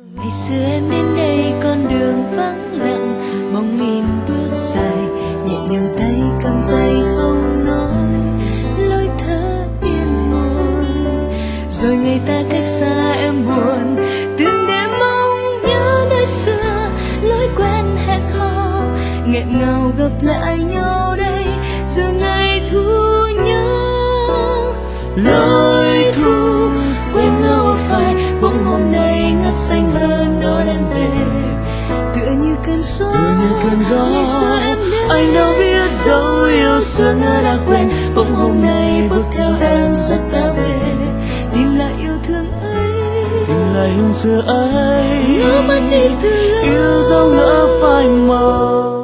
Ngày xưa em đến đây con đường vắng lặng, mong nghìn bước dài, nhẹ nhàng tay cầm tay không nói, lối thở yên ngồi. Rồi ngày ta cách xa em buồn, từng đêm mong nhớ nơi xưa, lối quen hẹn hò, nghẹn ngào gặp lại nhau đây, giờ ngày thu nhớ. Lối thu quên đâu phải, bỗng hôm nay ngắt xanh hơn đó đang về, tựa như cơn gió. Ngày xưa em đến, anh đâu biết dấu yêu xưa ngỡ đã quên, bỗng hôm nay bước theo em dắt ta về, tìm lại yêu thương ấy, tìm lại hương xưa ấy, ngỡ mất đi từ lâu, yêu dấu ngỡ phai màu.